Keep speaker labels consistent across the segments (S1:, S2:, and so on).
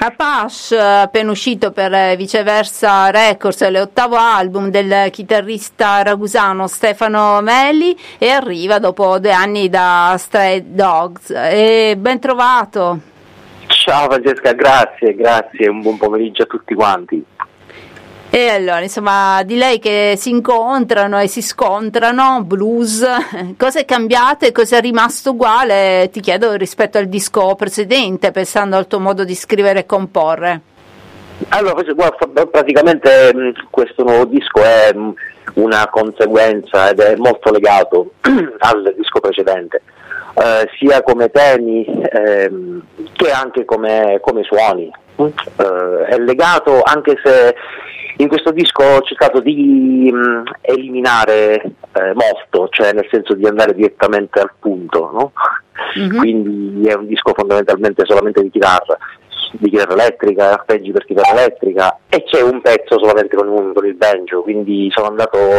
S1: Apache, appena uscito per Viceversa Records, è l'8º album del chitarrista ragusano Stefano Meli e arriva dopo 2 anni da Stray Dogs. Ben trovato.
S2: Ciao Francesca, grazie, un buon pomeriggio a tutti quanti.
S1: E allora, insomma, di lei che si incontrano e si scontrano, blues, cosa è cambiato e cosa è rimasto uguale, ti chiedo, rispetto al disco precedente, pensando al tuo modo di scrivere e comporre?
S2: Allora, praticamente questo nuovo disco è una conseguenza ed è molto legato al disco precedente, sia come temi che anche come suoni. È legato, anche se in questo disco ho cercato di eliminare molto, cioè nel senso di andare direttamente al punto, no? Mm-hmm. Quindi è un disco fondamentalmente solamente di chitarra elettrica, arpeggi per chitarra elettrica, e c'è un pezzo solamente con il banjo, quindi sono andato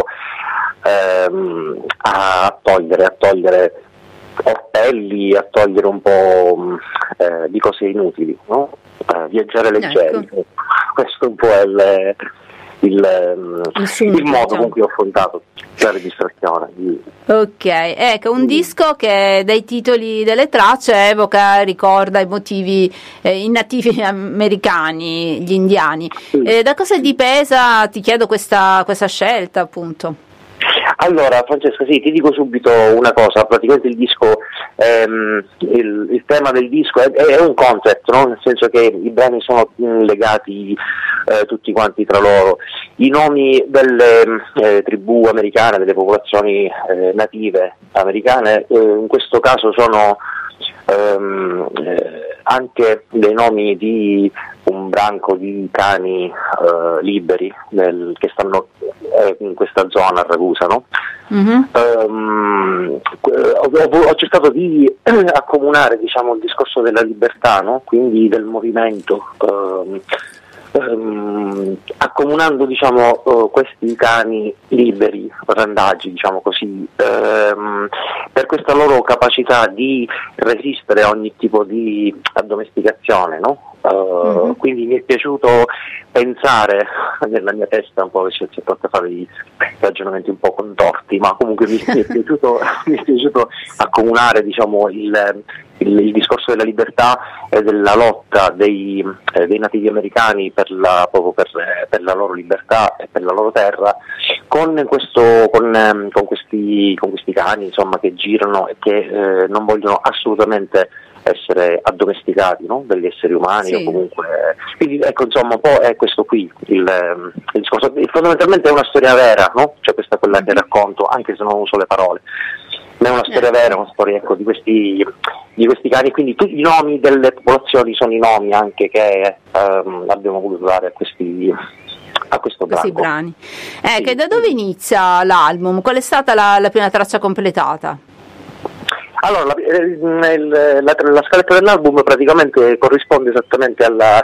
S2: a togliere orpelli, a togliere un po' di cose inutili, no? Viaggiare leggeri. Ecco. Questo un po' è il modo con cui ho affrontato la registrazione.
S1: Ok, ecco, un disco che dai titoli delle tracce ricorda i motivi i nativi americani, gli indiani. Da cosa dipesa, ti chiedo, questa scelta, appunto?
S2: Allora Francesca, sì, ti dico subito una cosa, praticamente il disco, il tema del disco è un concept, no? Nel senso che i brani sono legati tutti quanti tra loro. I nomi delle tribù americane, delle popolazioni native americane, in questo caso sono anche dei nomi di un branco di cani liberi che stanno in questa zona a Ragusa, no? Mm-hmm. Ho cercato di accomunare, diciamo, il discorso della libertà, no? Quindi del movimento, accomunando, diciamo, questi cani liberi, randagi, diciamo così, per questa loro capacità di resistere a ogni tipo di addomesticazione, no? Mm-hmm. Quindi mi è piaciuto pensare nella mia testa, un po' ci porta a fare dei ragionamenti un po' contorti, ma comunque mi è piaciuto accomunare, diciamo, il discorso della libertà e della lotta dei nativi americani proprio per la loro libertà e per la loro terra, con questi cani, insomma, che girano e che non vogliono assolutamente essere addomesticati, no? Degli esseri umani, sì. O comunque, quindi ecco, insomma, un po' è questo qui il discorso. Fondamentalmente è una storia vera, no? Cioè questa è quella che racconto, anche se non uso le parole, ma è una storia vera, una storia, ecco, di questi cani, quindi tutti i nomi delle popolazioni sono i nomi anche che abbiamo voluto dare a questo
S1: brani. Sì. Che da dove inizia l'album? Qual è stata la prima traccia completata?
S2: Allora, la scaletta dell'album praticamente corrisponde esattamente alla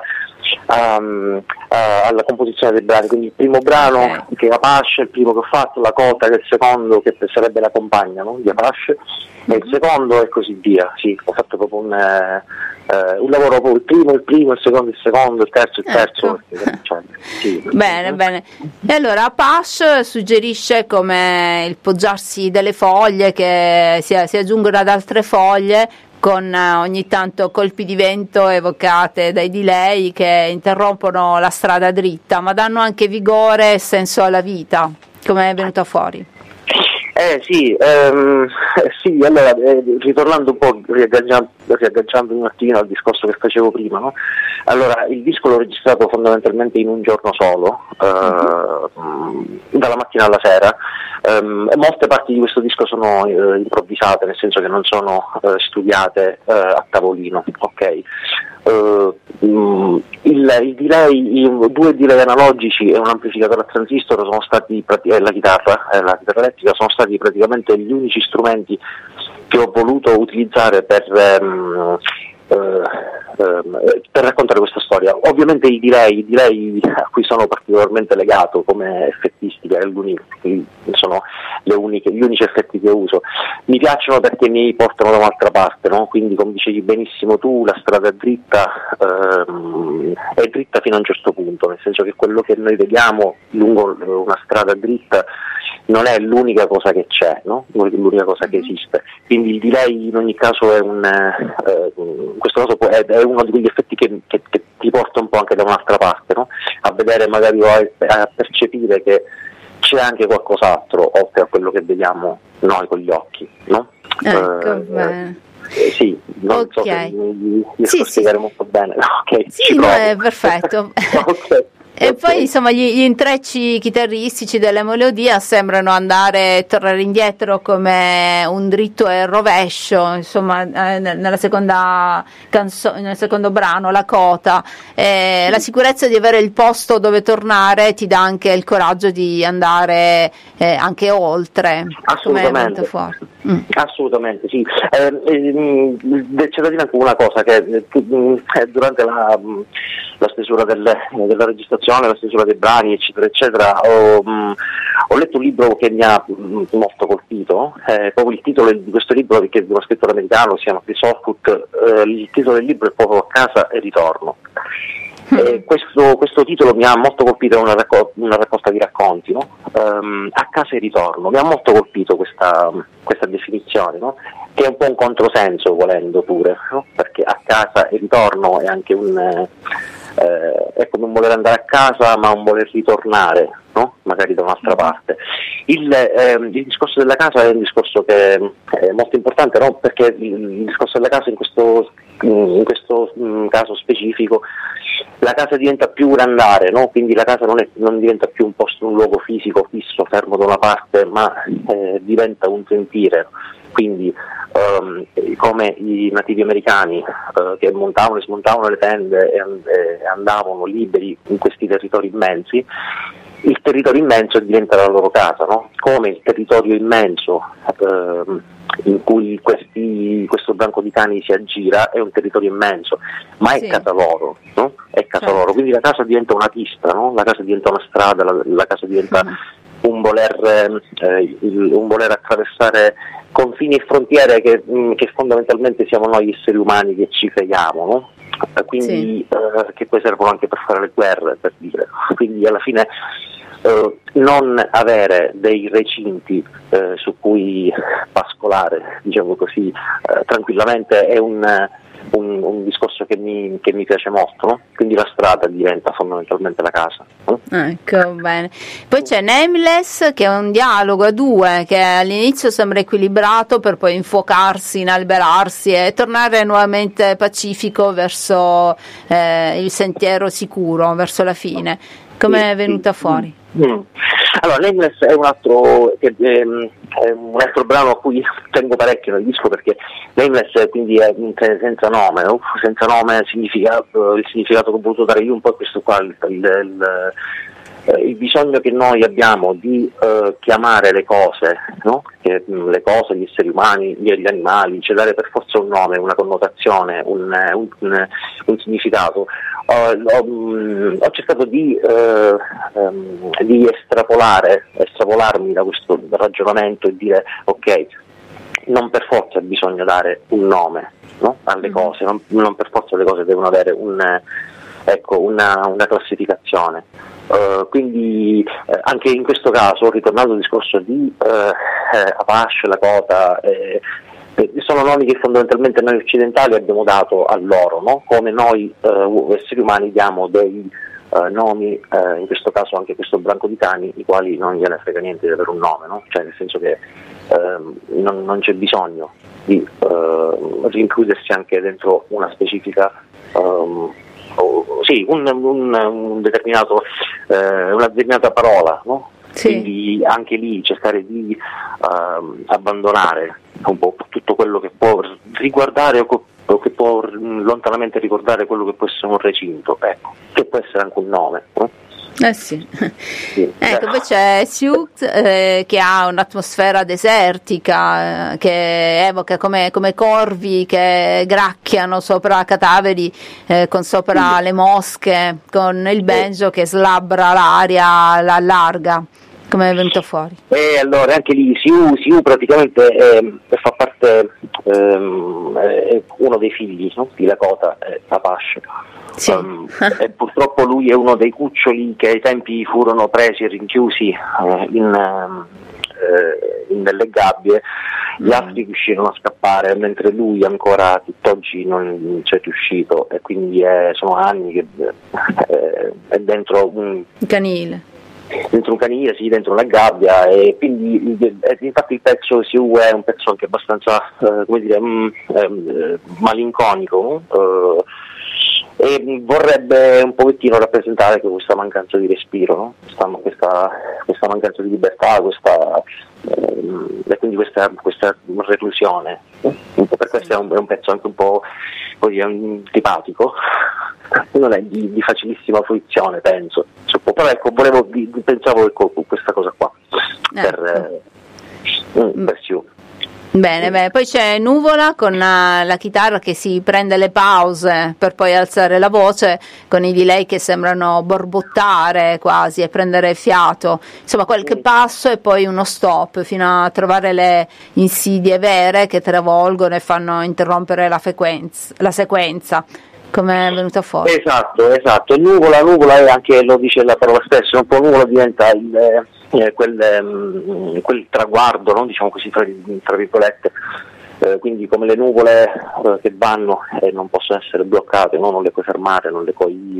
S2: composizione dei brani, quindi il primo brano, che è Apache, il primo che ho fatto, La Cota, che è il secondo, che sarebbe la compagna, no? Di Apache, e il secondo e così via. Sì, ho fatto proprio un lavoro, proprio il primo, il secondo, il terzo. Sì.
S1: Bene. E allora Apache suggerisce come il poggiarsi delle foglie che si aggiungono ad altre foglie, con ogni tanto colpi di vento evocate dai delay che interrompono la strada dritta, ma danno anche vigore e senso alla vita, come è venuta fuori.
S2: Sì, allora, ritornando un po', riagganciando un attimino al discorso che facevo prima, no? Allora, il disco l'ho registrato fondamentalmente in un giorno solo, dalla mattina alla sera. Molte parti di questo disco sono improvvisate, nel senso che non sono studiate a tavolino, ok? Il delay, 2 delay analogici e un amplificatore a transistor sono stati, la chitarra elettrica, sono stati praticamente gli unici strumenti che ho voluto utilizzare per per raccontare questa storia. Ovviamente i delay a cui sono particolarmente legato come effettistica, sono gli unici effetti che uso, mi piacciono perché mi portano da un'altra parte, no? Quindi, come dicevi benissimo tu, la strada dritta è dritta fino a un certo punto, nel senso che quello che noi vediamo lungo una strada dritta non è l'unica cosa che c'è, no? L'unica cosa che esiste. Quindi il delay in ogni caso è in questo caso è uno di quegli effetti che ti porta un po' anche da un'altra parte, no? A vedere magari o a percepire che c'è anche qualcos'altro oltre a quello che vediamo noi con gli occhi, no?
S1: Ecco, bene.
S2: Sì, non so se mi riesco a spiegare molto bene. Okay,
S1: sì, no, è perfetto.
S2: Okay.
S1: E poi insomma gli intrecci chitarristici delle melodia sembrano tornare indietro come un dritto e rovescio, insomma nel secondo brano, la cota, la sicurezza di avere il posto dove tornare ti dà anche il coraggio di andare anche oltre.
S2: Assolutamente. Assolutamente sì. C'è da dire anche una cosa, che durante la stesura della registrazione, la stesura dei brani, eccetera eccetera, ho letto un libro che mi ha molto colpito, proprio il titolo di questo libro, che è di uno scrittore americano, si chiama Chris Orcutt. Il titolo del libro è proprio A casa e ritorno. Questo titolo mi ha molto colpito, è una raccolta di racconti, no? A casa e ritorno, mi ha molto colpito questa definizione, no? Che è un po' un controsenso, volendo pure, no? Perché a casa e ritorno è anche è come un voler andare a casa ma un voler ritornare, no? Magari da un'altra parte. Il discorso della casa è un discorso che è molto importante, no? Perché il discorso della casa in questo caso specifico, la casa diventa più un andare, no? Quindi la casa non diventa più un posto, un luogo fisico fisso, fermo da una parte, ma diventa un sentire. Quindi come i nativi americani che montavano e smontavano le tende e andavano liberi in questi territori immensi, il territorio immenso diventa la loro casa, no? Come il territorio immenso in cui questo branco di cani si aggira è un territorio immenso, ma è casa loro, no? È casa loro, quindi la casa diventa una pista, no? La casa diventa una strada, la casa diventa un voler attraversare confini e frontiere che fondamentalmente siamo noi esseri umani che ci creiamo, no? Quindi che poi servono anche per fare le guerre, per dire. Quindi alla fine non avere dei recinti su cui pascolare, diciamo così, tranquillamente è un discorso che mi piace molto, no? Quindi la strada diventa fondamentalmente la casa, no?
S1: Ecco, bene. Poi c'è Nameless, che è un dialogo a due che all'inizio sembra equilibrato per poi infuocarsi, inalberarsi e tornare nuovamente pacifico verso il sentiero sicuro, verso la fine. Come è venuta fuori?
S2: Allora, Nameless è un altro brano a cui tengo parecchio nel disco, perché Nameless quindi è senza nome, no? Senza nome significa, il significato che ho voluto dare io un po' questo qua, il bisogno che noi abbiamo di chiamare le cose, no? Le cose, gli esseri umani, gli animali, cioè dare per forza un nome, una connotazione, un significato. Ho cercato di estrapolarmi da questo ragionamento e dire ok, non per forza bisogna dare un nome, no? Alle cose, non per forza le cose devono avere una classificazione. Quindi anche in questo caso, ritornando al discorso di Apache, Lakota, sono nomi che fondamentalmente noi occidentali abbiamo dato a loro, no? Come noi esseri umani diamo dei nomi, in questo caso anche questo branco di cani, i quali non gliene frega niente di avere un nome, no? Cioè nel senso che non c'è bisogno di rincludersi anche dentro una specifica una determinata parola, no? Sì. Quindi anche lì cercare di abbandonare un po' tutto quello che può riguardare o che può lontanamente ricordare quello che può essere un recinto, ecco, che può essere anche un nome, no?
S1: Sì.
S2: Sì.
S1: Ecco, poi c'è Siouxsie che ha un'atmosfera desertica che evoca come corvi che gracchiano sopra cadaveri, con sopra le mosche, con il banjo che slabbra l'aria, la allarga. Come è venuto fuori?
S2: E allora anche lì Siu praticamente fa parte, è uno dei figli, no? Di Lakota, Apache.
S1: Sì.
S2: E purtroppo lui è uno dei cuccioli che ai tempi furono presi e rinchiusi nelle gabbie. Gli altri riuscirono a scappare, mentre lui ancora tutt'oggi non c'è riuscito, e quindi sono anni che è dentro un
S1: canile.
S2: Dentro un canile, sì, dentro una gabbia, e quindi infatti il pezzo Siu è un pezzo anche abbastanza malinconico, e vorrebbe un pochettino rappresentare che questa mancanza di respiro, no? questa mancanza di libertà, e quindi questa reclusione. Per questo è un pezzo anche un po' così antipatico, non è di facilissima fruizione, penso. Però ecco, pensavo questa cosa qua per Siu.
S1: Bene, poi c'è Nuvola con la chitarra che si prende le pause per poi alzare la voce, con i delay che sembrano borbottare quasi e prendere fiato, insomma qualche passo e poi uno stop fino a trovare le insidie vere che travolgono e fanno interrompere la sequenza. Come è venuta fuori?
S2: Esatto. Nuvola è anche, lo dice la parola stessa, un po' nuvola diventa quel traguardo, no? Diciamo così, tra virgolette, quindi come le nuvole che vanno e non possono essere bloccate, no? Non le puoi fermare, non le puoi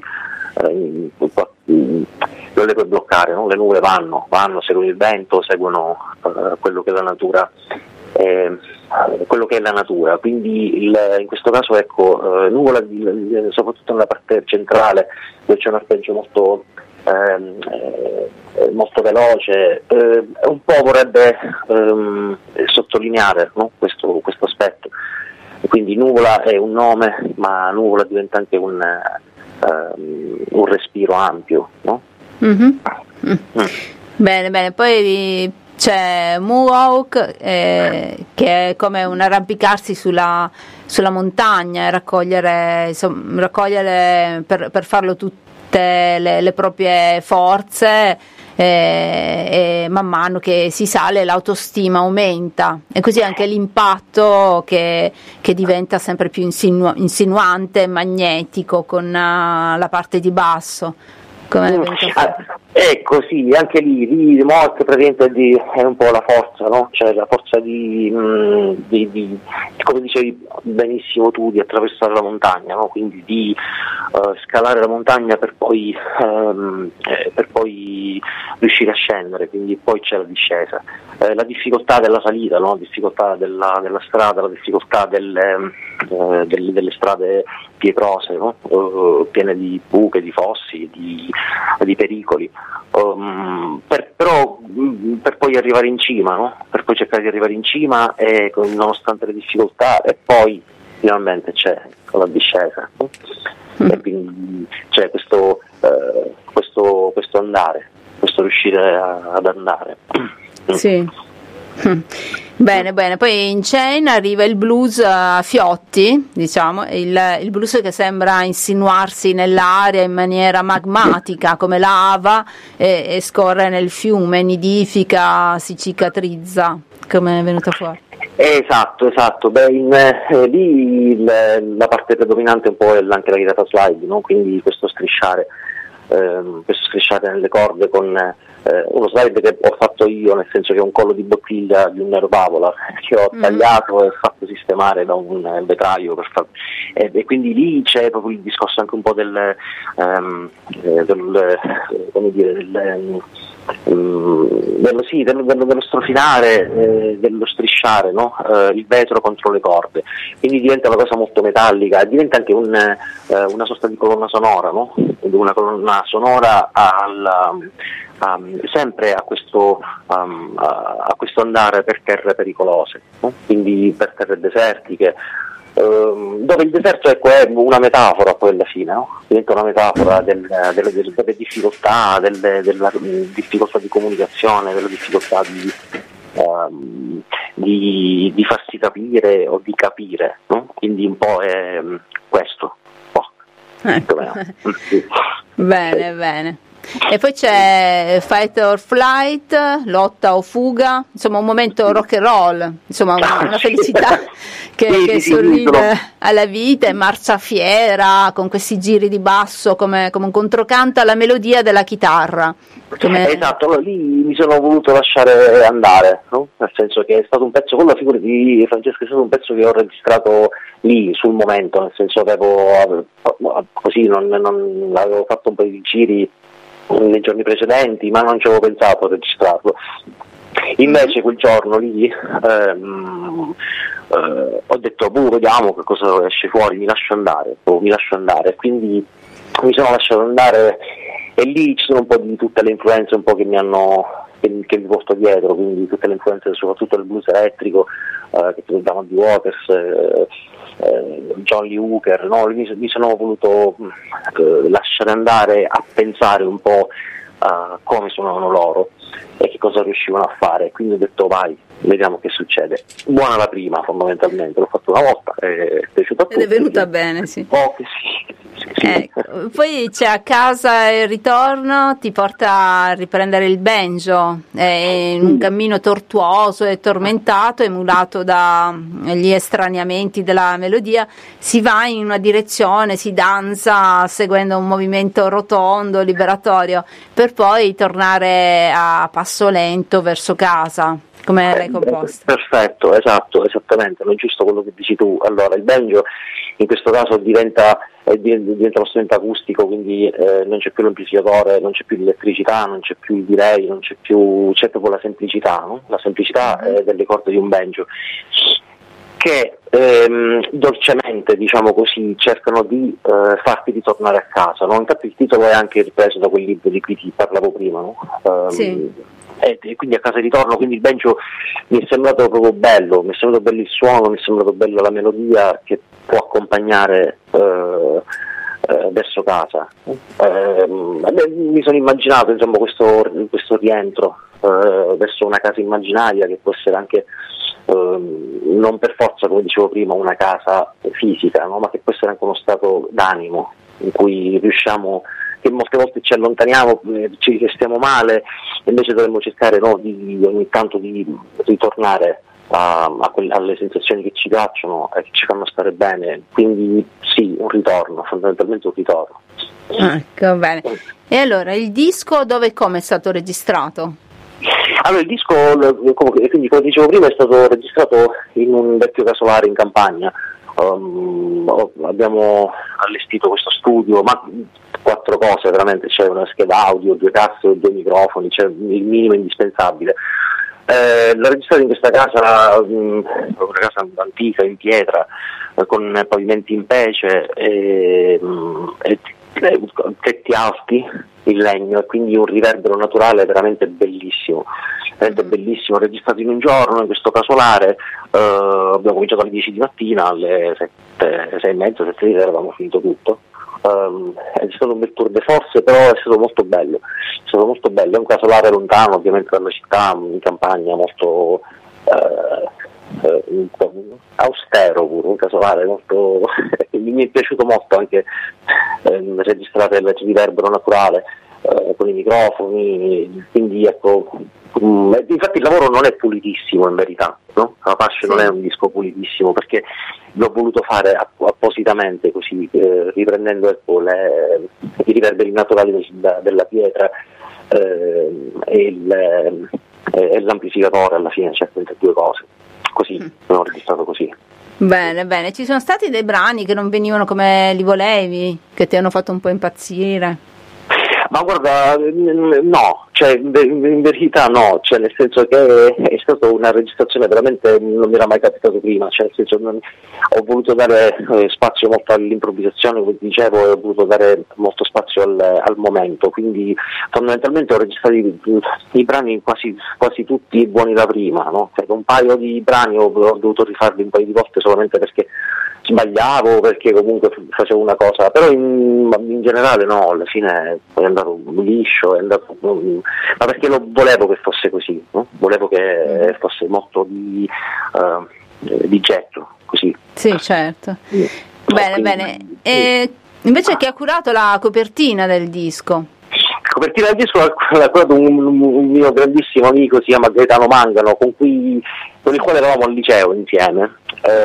S2: bloccare, no? Le nuvole vanno, seguono il vento, seguono quello che è la natura. Quello che è la natura, quindi in questo caso ecco, Nuvola, soprattutto nella parte centrale dove c'è un arpeggio molto veloce, un po' vorrebbe sottolineare, no? questo aspetto, quindi Nuvola è un nome, ma Nuvola diventa anche un respiro ampio, no?
S1: Mm-hmm. Bene, poi c'è Moonwalk, che è come un arrampicarsi sulla montagna e raccogliere per farlo tutte le proprie forze, e man mano che si sale l'autostima aumenta, e così anche l'impatto che diventa sempre più insinuante e magnetico con la parte di basso.
S2: Ecco, sì, anche lì Moat praticamente è un po' la forza, no? Cioè la forza di come dicevi benissimo tu, di attraversare la montagna, no? Quindi di scalare la montagna per poi riuscire a scendere, quindi poi c'è la discesa, la difficoltà della salita, no? La difficoltà della strada, la difficoltà delle strade pietrose, no? Piene di buche, di fossi, di pericoli, però per poi arrivare in cima, no? Per poi cercare di arrivare in cima, nonostante le difficoltà, e poi finalmente c'è la discesa, no? E quindi c'è questo andare, questo riuscire ad andare.
S1: Sì. Bene, poi in Chain arriva il blues a fiotti, diciamo, il blues che sembra insinuarsi nell'aria in maniera magmatica come lava, e scorre nel fiume, nidifica, si cicatrizza. Come è venuta fuori?
S2: Esatto. Lì la parte predominante un po' è anche la chitarra slide, no? Quindi questo strisciare nelle corde con uno slide che ho fatto io, nel senso che è un collo di bottiglia di un erbavola che ho tagliato e fatto sistemare da un vetraio e quindi lì c'è proprio il discorso anche un po' dello strofinare, dello strisciare, no? Il vetro contro le corde, quindi diventa una cosa molto metallica, diventa anche una sorta di colonna sonora, no? Una colonna sonora sempre a questo andare per terre pericolose, no? Quindi per terre desertiche, dove il deserto, ecco, è una metafora poi alla fine, no? Diventa una metafora delle difficoltà, della difficoltà di comunicazione, della difficoltà di farsi capire o di capire, no? Quindi un po' è questo.
S1: Ecco. Bene, bene. E poi c'è Fight or Flight, lotta o fuga, insomma un momento rock and roll, insomma una felicità che sorride alla vita, e marciafiera con questi giri di basso come un controcanto alla melodia della chitarra.
S2: Esatto, allora, lì mi sono voluto lasciare andare, no? Nel senso che è stato un pezzo, con la figura di Francesco, è stato un pezzo che ho registrato lì sul momento, nel senso che avevo avevo fatto un po' di giri nei giorni precedenti, ma non ci avevo pensato a registrarlo. Invece quel giorno lì ho detto, vediamo che cosa esce fuori, mi lascio andare, quindi mi sono lasciato andare, e lì ci sono un po' di tutte le influenze un po' che mi porto dietro, quindi tutte le influenze soprattutto del blues elettrico, che da Muddy Waters, John Lee Hooker, no? Mi sono voluto lasciare andare a pensare un po' a come suonavano loro e che cosa riuscivano a fare, quindi ho detto vai, vediamo che succede. Buona la prima, fondamentalmente, l'ho fatto una volta, è piaciuta a tutti.
S1: Ed è venuta bene, sì.
S2: Che sì.
S1: Ecco. Poi c'è A casa e il ritorno, ti porta a riprendere il banjo, è in un cammino tortuoso e tormentato, emulato dagli estraniamenti della melodia, si va in una direzione, si danza seguendo un movimento rotondo, liberatorio, per poi tornare a passo lento verso casa. Come l'hai composta?
S2: Perfetto, esattamente, non è giusto quello che dici tu. Allora, il banjo in questo caso diventa uno strumento acustico, quindi non c'è più l'amplificatore, non c'è più l'elettricità, non c'è più il delay, c'è proprio la semplicità, no? La semplicità delle corde di un banjo, che dolcemente, diciamo così, cercano di farti ritornare a casa, no? Infatti il titolo è anche ripreso da quel libro di cui ti parlavo prima, no?
S1: Sì.
S2: E quindi a casa di ritorno, quindi il banjo mi è sembrato proprio bello, mi è sembrato bello il suono, mi è sembrato bello la melodia che può accompagnare verso casa. Mi sono immaginato, insomma, questo rientro verso una casa immaginaria, che può essere anche non per forza, come dicevo prima, una casa fisica, no? Ma che può essere anche uno stato d'animo in cui riusciamo, che molte volte ci allontaniamo, ci stiamo male, invece dovremmo cercare, no, ogni tanto di ritornare alle sensazioni che ci piacciono e che ci fanno stare bene. Quindi sì, un ritorno, fondamentalmente un ritorno.
S1: Ecco, bene. E allora, il disco dove e come è stato registrato?
S2: Allora, il disco, quindi come dicevo prima, è stato registrato in un vecchio casolare in campagna. Abbiamo allestito questo studio, ma 4 cose veramente, c'è una scheda audio, 2 casse, 2 microfoni, c'è il minimo indispensabile. L'ho registrato in questa casa, una casa antica in pietra, con pavimenti in pece e tetti alti in legno, e quindi un riverbero naturale veramente bellissimo, ho registrato in un giorno in questo casolare. Abbiamo cominciato alle 10 di mattina, alle 7, 6 e mezza, 7 di sera avevamo finito tutto. È stato un bel tour de force, però è stato molto bello, è un casolare lontano ovviamente dalla città, in campagna, molto austero pure, un casolare molto mi è piaciuto molto anche registrare il riverbero naturale con i microfoni, quindi ecco, infatti il lavoro non è pulitissimo in verità, no? Apache non è un disco pulitissimo, perché l'ho voluto fare appositamente così, riprendendo i riverberi naturali della pietra e l'amplificatore alla fine, cioè queste 2 cose, così l'ho registrato così.
S1: Bene, ci sono stati dei brani che non venivano come li volevi, che ti hanno fatto un po' impazzire?
S2: Ma guarda, no, cioè in verità no, cioè nel senso che è stata una registrazione veramente, non mi era mai capitato prima, cioè nel senso ho voluto dare spazio molto all'improvvisazione, come dicevo, e ho voluto dare molto spazio al momento, quindi fondamentalmente ho registrato i brani quasi tutti buoni da prima, no? Cioè, un paio di brani ho dovuto rifarli un paio di volte solamente perché sbagliavo, perché comunque facevo una cosa, però in generale no, alla fine è andato liscio, ma perché lo volevo che fosse così, no? Volevo che fosse molto di getto, così.
S1: Sì, certo. Bene, bene. E invece chi ha curato la copertina del disco?
S2: La copertina del disco l'ha curato un mio grandissimo amico, si chiama Gaetano Mangano, con il quale eravamo al liceo insieme.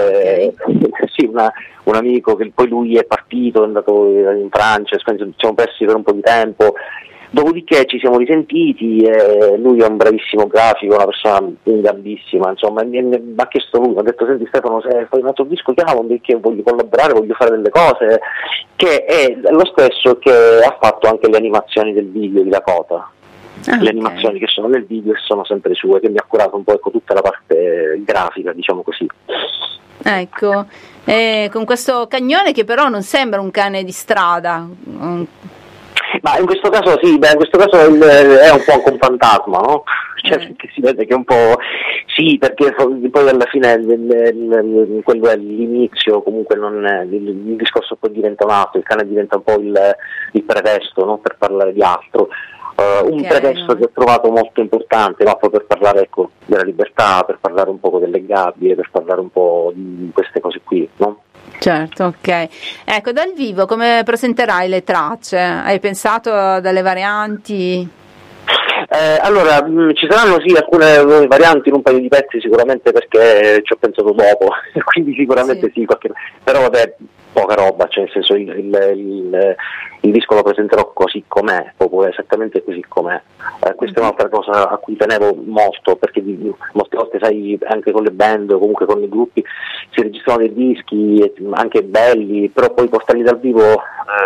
S2: Sì, un amico che poi lui è partito, è andato in Francia, ci siamo persi per un po' di tempo, dopodiché ci siamo risentiti e lui è un bravissimo grafico, una persona gambissima, insomma, mi ha chiesto lui, mi ha detto: senti Stefano, se fai un altro disco chiamami, perché voglio collaborare, voglio fare delle cose, che è lo stesso che ha fatto anche le animazioni del video di Lakota. Le animazioni che sono nel video sono sempre sue, che mi ha curato un po', tutta la parte grafica, diciamo così.
S1: Ecco, con questo cagnone che però non sembra un cane di strada.
S2: Ma in questo caso sì, in questo caso è un po' anche un fantasma, no? Cioè, perché si vede che è un po'... Sì, perché poi alla fine quello è l'inizio, comunque il discorso poi diventa un altro, il cane diventa un po' il pretesto, no? Per parlare di altro. Un pretesto che ho trovato molto importante, no? Proprio per parlare, ecco, della libertà, per parlare un po' delle gabbie, per parlare un po' di queste cose qui, no?
S1: Certo, ok. Ecco, dal vivo come presenterai le tracce? Hai pensato a delle varianti?
S2: Allora, ci saranno sì alcune varianti in un paio di pezzi sicuramente, perché ci ho pensato dopo, quindi sicuramente sì però vabbè, poca roba, cioè nel senso il disco lo presenterò così com'è, proprio esattamente così com'è. Questa è un'altra cosa a cui tenevo molto, perché molte volte, sai, anche con le band o comunque con i gruppi si registrano dei dischi anche belli, però poi portarli dal vivo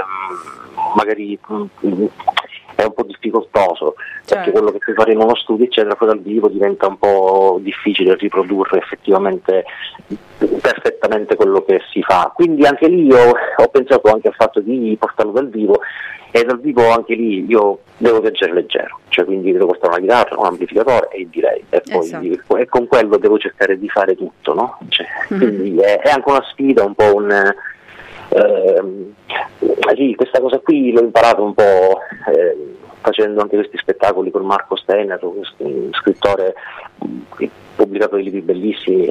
S2: magari è un po' difficoltoso, perché quello che puoi fare in uno studio eccetera, poi dal vivo diventa un po' difficile riprodurre effettivamente perfettamente quello che si fa, quindi anche lì io ho pensato anche al fatto di portarlo dal vivo, e dal vivo anche lì io devo viaggiare leggero, cioè quindi devo portare una chitarra, un amplificatore e direi, e poi e con quello devo cercare di fare tutto, no? Cioè, quindi è anche una sfida, un po' sì, questa cosa qui l'ho imparato un po' facendo anche questi spettacoli con Marco Steiner, un scrittore che ha pubblicato dei libri bellissimi,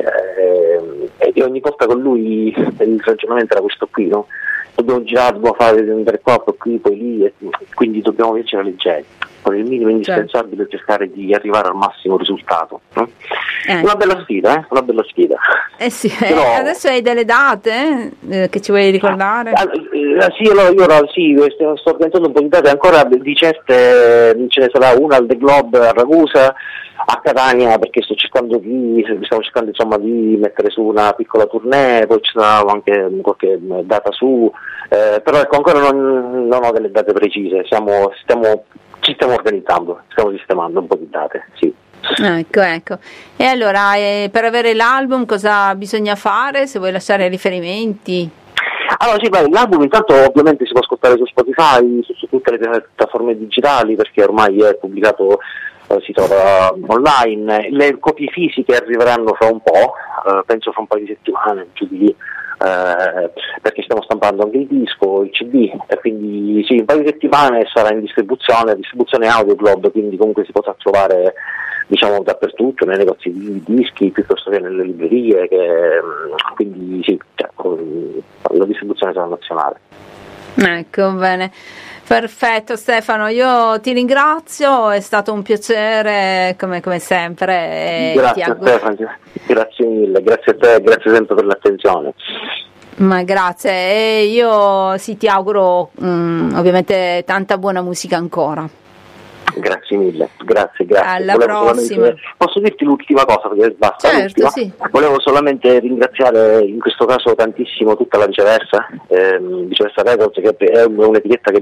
S2: e ogni volta con lui il ragionamento era questo qui, no? Dobbiamo girare, dobbiamo andare qua, poi qui, poi lì, e quindi dobbiamo viaggiare leggeri, con il minimo indispensabile, cercare di arrivare al massimo risultato, no? Una bella sfida, una bella sfida.
S1: Sì, però... Adesso hai delle date che ci vuoi ricordare?
S2: Sì, allora io sto organizzando un po' di date, ancora di certe ce ne sarà una al The Globe a Ragusa, a Catania, perché stiamo cercando insomma di mettere su una piccola tournée, poi ci sarà anche qualche data su, però ecco, ancora non ho delle date precise, ci stiamo organizzando, stiamo sistemando un po' di date, sì.
S1: Ecco. E allora, per avere l'album cosa bisogna fare, se vuoi lasciare riferimenti?
S2: Allora sì, l'album intanto ovviamente si può ascoltare su Spotify, su tutte le piattaforme digitali, perché ormai è pubblicato, si trova online. Le copie fisiche arriveranno fra un po', penso fra un paio di settimane, giù di lì, perché stiamo stampando anche il disco, il CD, e quindi sì, un paio di settimane sarà in distribuzione Audio Globe, quindi comunque si potrà trovare, diciamo, dappertutto, nei negozi di dischi, piuttosto che nelle librerie, quindi sì, la distribuzione sarà nazionale.
S1: Ecco, bene. Perfetto Stefano, io ti ringrazio, è stato un piacere come sempre.
S2: Grazie Stefano, grazie mille, grazie a te, grazie sempre per l'attenzione.
S1: Ma grazie, e io ti auguro ovviamente tanta buona musica ancora.
S2: Grazie mille, grazie.
S1: Alla prossima.
S2: Posso dirti l'ultima cosa, perché basta?
S1: Certo, sì.
S2: Volevo solamente ringraziare in questo caso tantissimo tutta la Viceversa Records, che è un'etichetta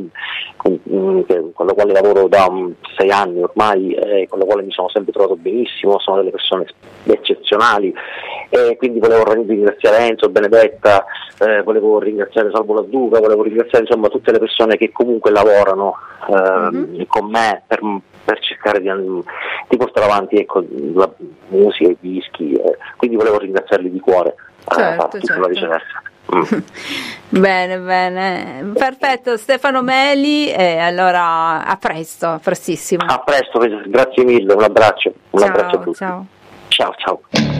S2: con la quale lavoro da 6 anni ormai, con la quale mi sono sempre trovato benissimo, sono delle persone eccezionali, e quindi volevo ringraziare Enzo, Benedetta, volevo ringraziare Salvo Ladduca, volevo ringraziare insomma tutte le persone che comunque lavorano con me per cercare di portare avanti, ecco, la musica, i dischi, quindi volevo ringraziarli di cuore, tutta la Viceversa.
S1: Bene, perfetto, Stefano Meli, allora a presto, prestissimo.
S2: A presto, grazie mille, un abbraccio a tutti.
S1: Ciao.
S2: Ciao.